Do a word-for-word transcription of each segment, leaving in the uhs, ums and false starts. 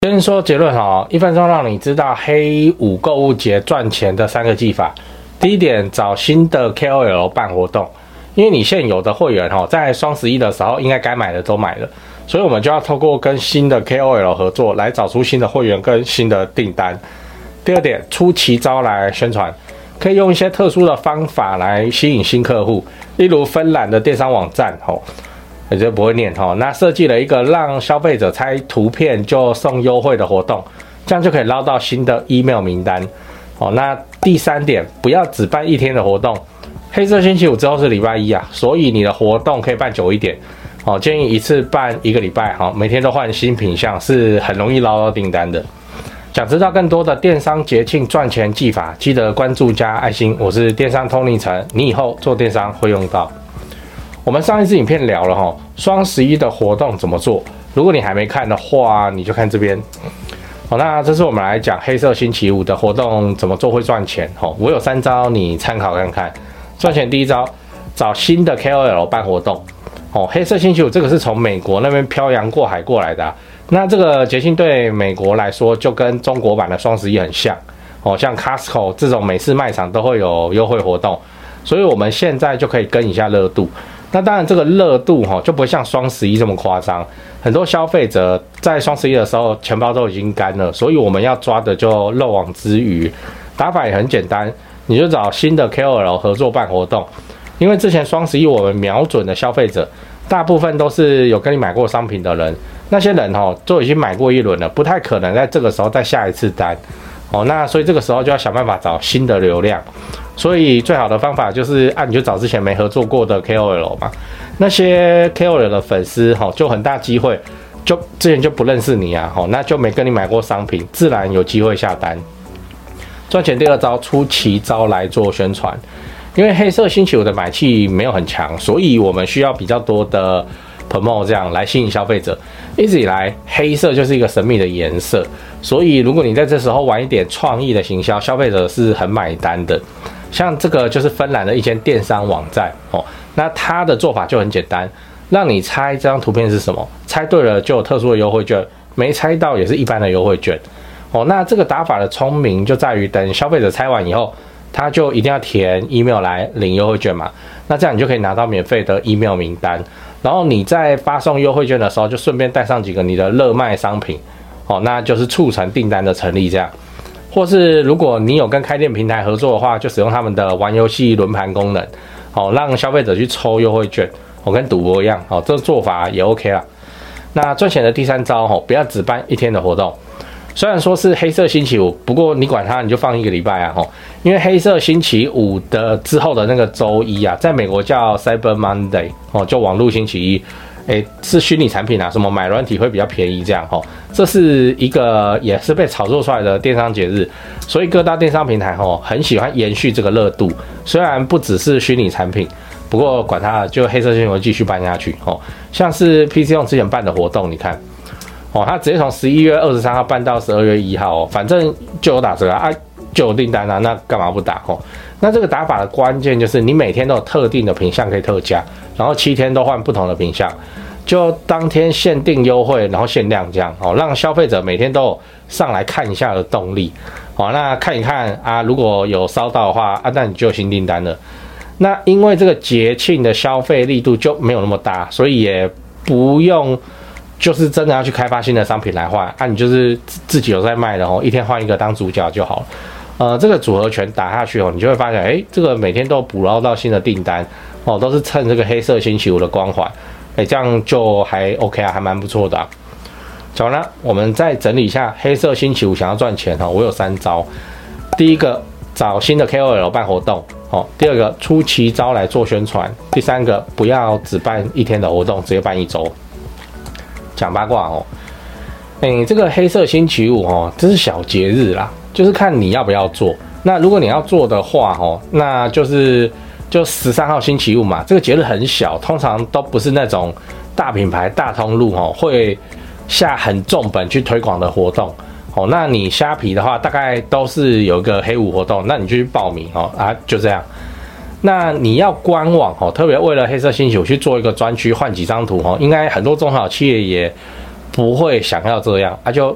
先说结论哦，一分钟让你知道黑五购物节赚钱的三个技法。第一点，找新的 K O L 办活动，因为你现有的会员哦，在双十一的时候应该该买的都买了，所以我们就要透过跟新的 K O L 合作，来找出新的会员跟新的订单。第二点，出奇招来宣传，可以用一些特殊的方法来吸引新客户，例如芬兰的电商网站哦。你就不会念哈，那设计了一个让消费者猜图片就送优惠的活动，这样就可以捞到新的 email 名单。哦，那第三点，不要只办一天的活动，黑色星期五之后是礼拜一啊，所以你的活动可以办久一点。哦，建议一次办一个礼拜，哈，每天都换新品项，是很容易捞到订单的。想知道更多的电商节庆赚钱技法，记得关注加爱心。我是电商通灵城，你以后做电商会用到。我们上一支影片聊了哈，双十一的活动怎么做？如果你还没看的话，你就看这边。好，那这是我们来讲黑色星期五的活动怎么做会赚钱。哦，我有三招，你参考看看。赚钱第一招，找新的 K O L 办活动。哦，黑色星期五这个是从美国那边漂洋过海过来的啊。那这个节庆对美国来说，就跟中国版的双十一很像。哦，像 Costco 这种美式卖场都会有优惠活动，所以我们现在就可以跟一下热度。那当然，这个热度哈就不会像双十一这么夸张。很多消费者在双十一的时候钱包都已经干了，所以我们要抓的就漏网之鱼。打法也很简单，你就找新的 K O L 合作办活动。因为之前双十一我们瞄准的消费者，大部分都是有跟你买过商品的人，那些人哈都已经买过一轮了，不太可能在这个时候再下一次单。哦，那所以这个时候就要想办法找新的流量。所以最好的方法就是啊，你就找之前没合作过的 K O L 嘛，那些 K O L 的粉丝哈，就很大机会就之前就不认识你啊，哈，那就没跟你买过商品，自然有机会下单。赚钱第二招，出奇招来做宣传，因为黑色星期五的买气没有很强，所以我们需要比较多的 promote 这样来吸引消费者。一直以来，黑色就是一个神秘的颜色，所以如果你在这时候玩一点创意的行销，消费者是很买单的。像这个就是芬兰的一间电商网站哦，那它的做法就很简单，让你猜这张图片是什么，猜对了就有特殊的优惠券，没猜到也是一般的优惠券哦。那这个打法的聪明就在于，等消费者猜完以后，他就一定要填 email 来领优惠券嘛，那这样你就可以拿到免费的 email 名单，然后你在发送优惠券的时候，就顺便带上几个你的热卖商品哦，那就是促成订单的成立这样。或是如果你有跟开店平台合作的话，就使用他们的玩游戏轮盘功能，好让消费者去抽优惠券，我跟赌博一样，好这个做法也 OK 啦。那赚钱的第三招，不要只办一天的活动，虽然说是黑色星期五，不过你管它，你就放一个礼拜啊，因为黑色星期五的之后的那个周一啊，在美国叫 Cyber Monday 哦，就网络星期一。诶，是虚拟产品啊，什么买软体会比较便宜这样齁，这是一个也是被炒作出来的电商节日，所以各大电商平台齁很喜欢延续这个热度。虽然不只是虚拟产品，不过管它，就黑色星期五继续办下去齁。像是 P C 用之前办的活动，你看哦，它直接从十一月二十三号办到十二月一号哦，反正就有打折啊，就有订单啊，那干嘛不打齁？那这个打法的关键就是你每天都有特定的品项可以特价，然后七天都换不同的品项，就当天限定优惠，然后限量这样哦，让消费者每天都有上来看一下的动力哦。那看一看啊，如果有烧到的话啊，那你就有新订单了。那因为这个节庆的消费力度就没有那么大，所以也不用就是真的要去开发新的商品来换啊，你就是自己有在卖的哦，一天换一个当主角就好了。呃，这个组合拳打下去哦，你就会发现，哎，这个每天都捕捞到新的订单哦，都是趁这个黑色星期五的光环，哎，这样就还 OK 啊，还蛮不错的啊。好了，我们再整理一下黑色星期五想要赚钱哦，我有三招。第一个，找新的 K O L 办活动哦；第二个，出奇招来做宣传；第三个，不要只办一天的活动，直接办一周。讲八卦哦，哎，这个黑色星期五哦，这是小节日啦。就是看你要不要做。那如果你要做的话，哦，那就是就十三号星期五嘛，这个节日很小，通常都不是那种大品牌、大通路哦会下很重本去推广的活动哦。那你虾皮的话，大概都是有一个黑五活动，那你就去报名哦啊，就这样。那你要官网哦，特别为了黑色星期五去做一个专区换几张图哦，应该很多中小企业也不会想要这样啊，就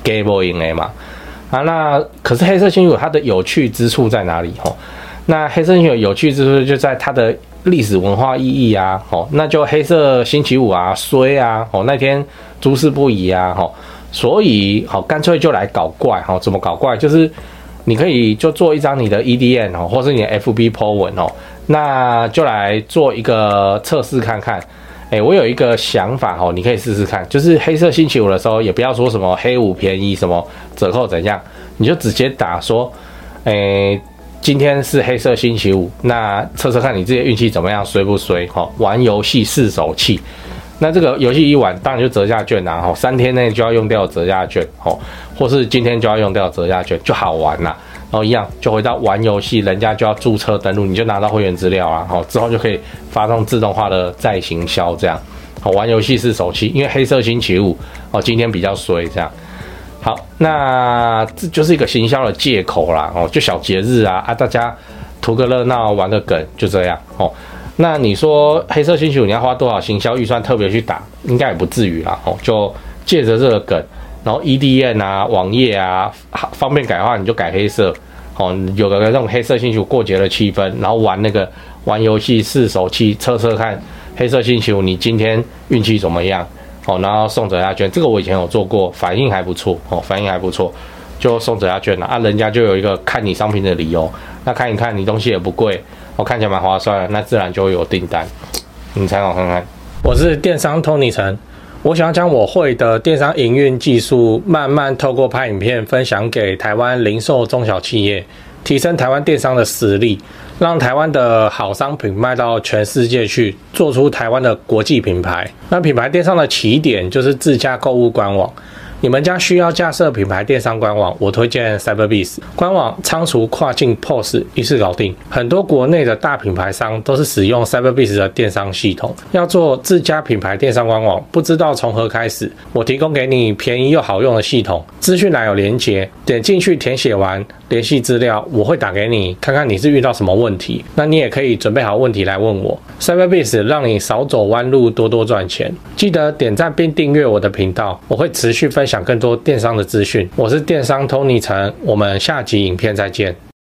给不赢的嘛。啊，那可是黑色星期五它的有趣之处在哪里？吼，那黑色星期五有趣之处就在它的历史文化意义啊，吼，那就黑色星期五啊，衰啊，吼，那天诸事不宜啊，吼，所以好干脆就来搞怪，吼，怎么搞怪？就是你可以就做一张你的 E D M 哦，或是你的 F B po 文哦，那就来做一个测试看看。哎，我有一个想法哦，你可以试试看，就是黑色星期五的时候，也不要说什么黑五便宜，什么折扣怎样，你就直接打说，哎，今天是黑色星期五，那测测看你自己的运气怎么样，衰不衰？哦，玩游戏试手气，那这个游戏一玩，当然就折价券啊，哦，三天内就要用掉折价券，哦，或是今天就要用掉折价券，就好玩啦。然后一样就回到玩游戏，人家就要注册登录，你就拿到会员资料啊，好，之后就可以发动自动化的再行销，这样，好，玩游戏是手气，因为黑色星期五哦，今天比较衰，这样，好，那这就是一个行销的借口啦，哦，就小节日啊啊，大家图个热闹，玩个梗，就这样，哦，那你说黑色星期五你要花多少行销预算特别去打，应该也不至于啦，哦，就借着这个梗。然后 E D M 啊，网页啊，方便改的话你就改黑色，哦，有个那种黑色星期五过节的气氛，然后玩那个玩游戏试手气，测测看黑色星期五你今天运气怎么样，哦，然后送折价券，这个我以前有做过，反应还不错，哦，反应还不错，就送折价券了啊，人家就有一个看你商品的理由，那看一看你东西也不贵，我、哦、看起来蛮划算的，那自然就会有订单，你参考看看。我是电商 Tony 陈。我想要将我会的电商营运技术，慢慢透过拍影片分享给台湾零售中小企业，提升台湾电商的实力，让台湾的好商品卖到全世界去，做出台湾的国际品牌。那品牌电商的起点就是自家购物官网。你们家需要架设品牌电商官网，我推荐 Cyberbiz 官网，仓储跨境 P O S 一次搞定。很多国内的大品牌商都是使用 Cyberbiz 的电商系统，要做自家品牌电商官网，不知道从何开始。我提供给你便宜又好用的系统，资讯栏有连结，点进去填写完联系资料，我会打给你，看看你是遇到什么问题。那你也可以准备好问题来问我。Cyberbiz 让你少走弯路，多多赚钱。记得点赞并订阅我的频道，我会持续分享更多电商的资讯。我是电商 Tony 陈，我们下集影片再见。